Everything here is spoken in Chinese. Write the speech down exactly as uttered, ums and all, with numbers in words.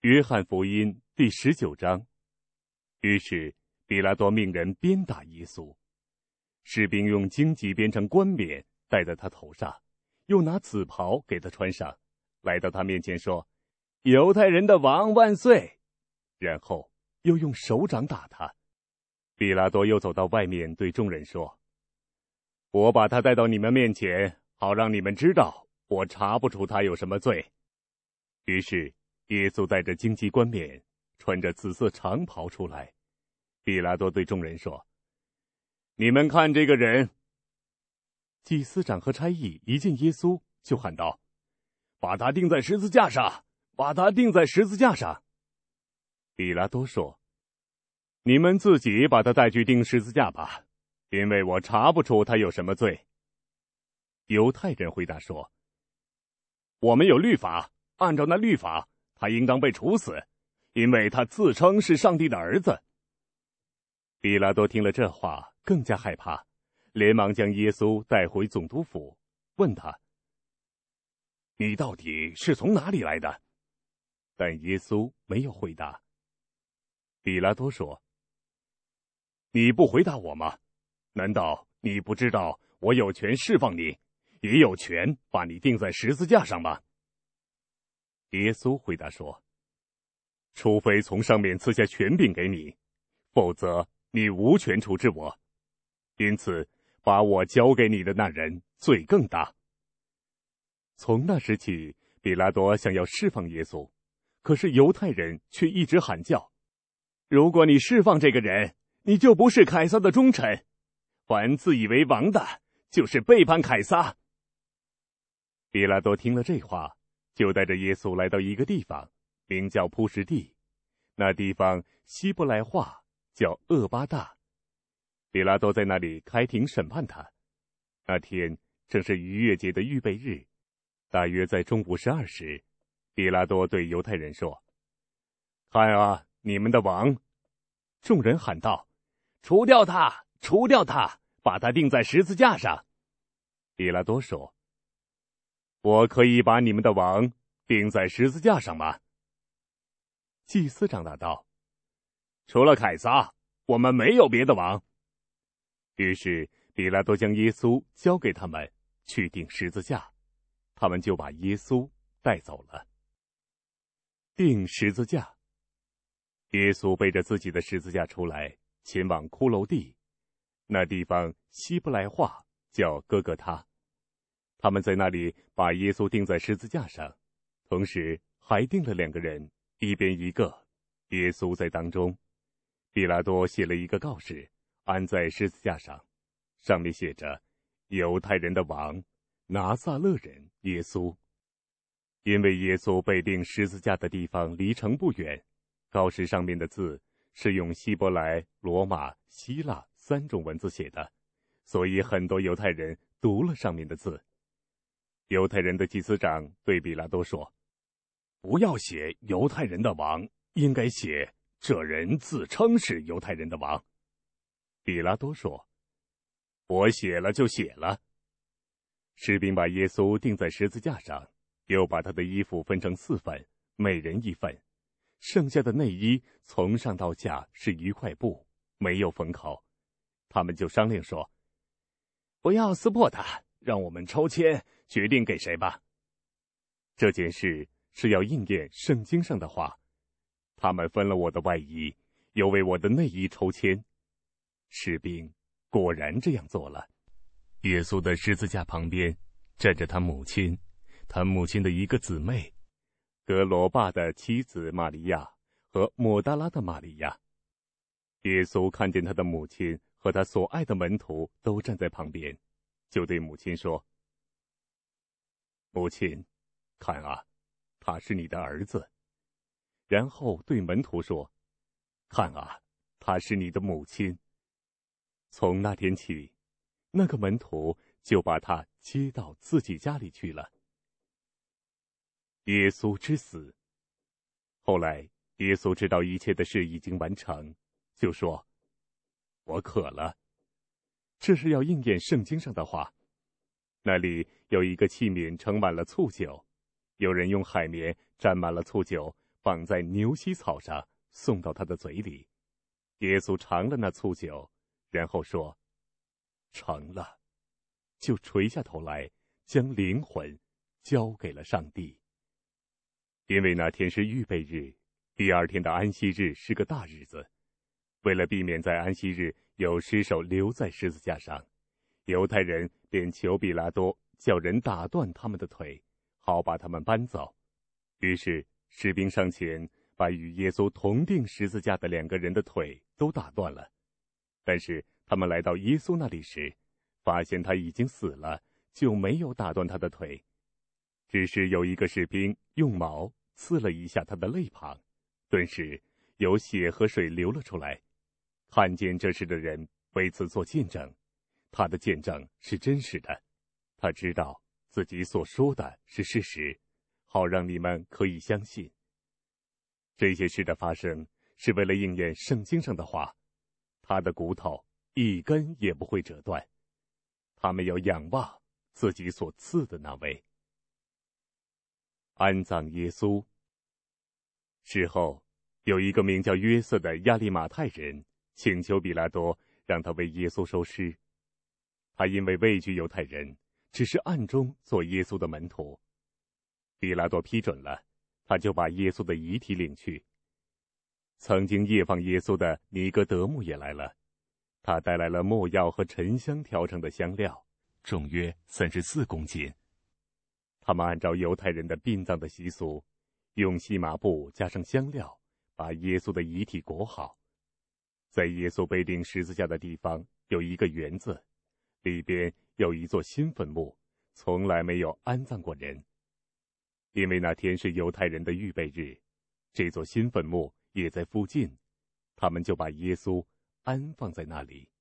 约翰福音第十九章。于是比拉多命人鞭打耶稣，士兵用荆棘编成冠冕戴在他头上，又拿紫袍给他穿上，来到他面前说：“犹太人的王万岁！”然后又用手掌打他。比拉多又走到外面对众人说：“我把他带到你们面前，好让你们知道我查不出他有什么罪。”于是耶稣带着荆棘冠冕，穿着紫色长袍出来。比拉多对众人说：“你们看这个人。”祭司长和差役一见耶稣，就喊道：“把他钉在十字架上！把他钉在十字架上！”比拉多说：“你们自己把他带去钉十字架吧，因为我查不出他有什么罪。”犹太人回答说：“我们有律法，按照那律法，他应当被处死，因为他自称是上帝的儿子。”比拉多听了这话，更加害怕，连忙将耶稣带回总督府，问他：“你到底是从哪里来的？”但耶稣没有回答。比拉多说：“你不回答我吗？难道你不知道我有权释放你，也有权把你钉在十字架上吗？”耶稣回答说：“除非从上面赐下权柄给你，否则你无权处置我。因此，把我交给你的那人罪更大。”从那时起，比拉多想要释放耶稣，可是犹太人却一直喊叫：“如果你释放这个人，你就不是凯撒的忠臣。凡自以为王的，就是背叛凯撒。”比拉多听了这话，就带着耶稣来到一个地方，名叫铺石地，那地方希伯来话叫厄巴大。比拉多在那里开庭审判他。那天正是逾越节的预备日，大约在中午十二时，比拉多对犹太人说：“看啊，你们的王！”众人喊道：“除掉他，除掉他，把他钉在十字架上！”比拉多说：“我可以把你们的王钉在十字架上吗？”祭司长答道：“除了凯撒，我们没有别的王。”于是比拉多将耶稣交给他们去钉十字架，他们就把耶稣带走了。钉十字架。耶稣背着自己的十字架出来，前往骷髅地，那地方希伯来话叫哥哥他。他们在那里把耶稣钉在十字架上，同时还钉了两个人，一边一个，耶稣在当中。比拉多写了一个告示，安在十字架上，上面写着：“犹太人的王，拿撒勒人耶稣。”因为耶稣被钉十字架的地方离城不远，告示上面的字是用希伯来、罗马、希腊三种文字写的，所以很多犹太人读了上面的字。犹太人的祭司长对比拉多说：“不要写犹太人的王，应该写这人自称是犹太人的王。”比拉多说：“我写了就写了。”士兵把耶稣钉在十字架上，又把他的衣服分成四份，每人一份，剩下的内衣从上到下是一块布，没有缝口。他们就商量说：“不要撕破它，让我们抽签决定给谁吧。”这件事是要应验圣经上的话：“他们分了我的外衣，又为我的内衣抽签。”士兵果然这样做了。耶稣的十字架旁边站着他母亲，他母亲的一个姊妹，格罗巴的妻子玛利亚和抹大拉的玛利亚。耶稣看见他的母亲和他所爱的门徒都站在旁边，就对母亲说：“母亲，看啊，他是你的儿子。”然后对门徒说：“看啊，他是你的母亲。”从那天起，那个门徒就把他接到自己家里去了。耶稣之死。后来耶稣知道一切的事已经完成，就说：“我渴了。”这是要应验圣经上的话。那里有一个器皿盛满了醋酒，有人用海绵沾满了醋酒， 绑在牛膝草上，送到他的嘴里。耶稣尝了那醋酒，然后说：“成了。”就垂下头来，将灵魂交给了上帝。因为那天是预备日，第二天的安息日是个大日子。为了避免在安息日有尸首留在十字架上，犹太人便求比拉多叫人打断他们的腿，好把他们搬走。于是士兵上前，把与耶稣同定十字架的两个人的腿都打断了。但是他们来到耶稣那里时，发现他已经死了，就没有打断他的腿，只是有一个士兵用矛刺了一下他的肋旁，顿时有血和水流了出来。看见这事的人为此做见证，他的见证是真实的，他知道自己所说的是事实，好让你们可以相信。这些事的发生是为了应验圣经上的话，他的骨头一根也不会折断。他们要仰望自己所赐的那位。安葬耶稣。事后，有一个名叫约瑟的亚利马太人请求比拉多让他为耶稣收尸。他因为畏惧犹太人，只是暗中做耶稣的门徒。比拉多批准了，他就把耶稣的遗体领去。曾经夜放耶稣的尼哥德慕也来了，他带来了没药和沉香调成的香料，重约三十四公斤。他们按照犹太人的殡葬的习俗，用细麻布加上香料，把耶稣的遗体裹好。在耶稣被钉十字架的地方有一个园子，里边有一座新坟墓，从来没有安葬过人。因为那天是犹太人的预备日，这座新坟墓也在附近，他们就把耶稣安放在那里。